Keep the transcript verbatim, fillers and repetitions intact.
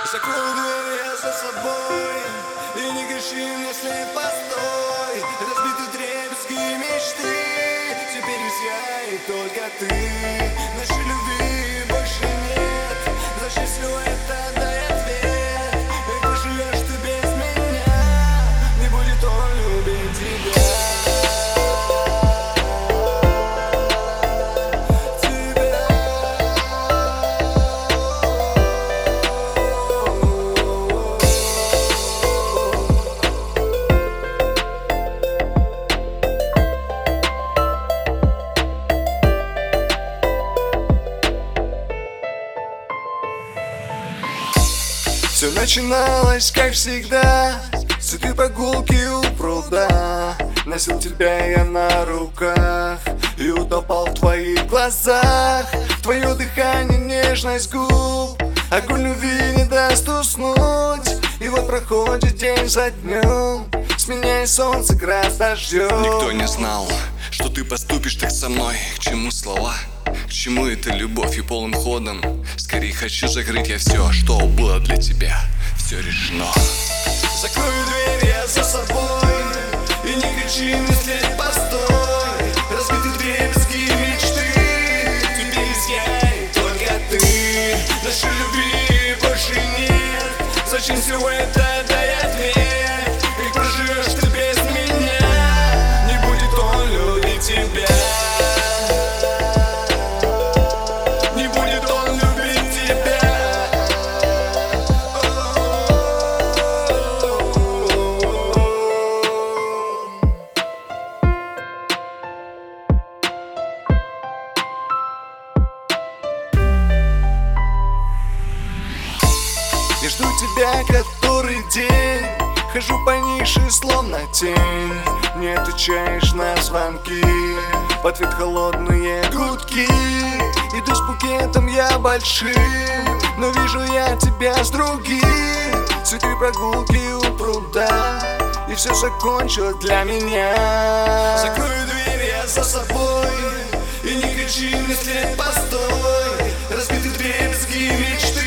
Закрою дверь я за собой и не кричи мне вслед постой. Разбиты дребезги мечты, теперь ведь я и только ты. Нашей любви больше нет, зачем все это, дай ответ. Как живешь ты без меня, не будет он любить тебя. Все начиналось, как всегда, с этой прогулки у пруда. Носил тебя я на руках и утопал в твоих глазах. Твое дыхание, нежность губ, огонь любви не даст уснуть. И вот проходит день за днем, сменяя солнце, град с дождем. Никто не знал, что ты поступишь так со мной. К чему слова? К чему эта любовь и полным ходом? Скорее хочу закрыть я все, что было для тебя. Все решено. Закрою дверь я за собой и не кричи мне вслед постой. Разбиты дребезги мечты, теперь есть я и только ты. Нашей любви больше нет, зачем все это, дай ответ. Как проживешь ты без меня, не будет он любить тебя. Я жду тебя который день, хожу по нише словно тень. Не отвечаешь на звонки, в ответ холодные гудки. Иду с букетом я большим, но вижу я тебя с другим. Цветы прогулки у пруда, и все закончилось для меня. Закрою дверь я за собой и не кричи мне вслед постой. Разбиты дребезги мечты,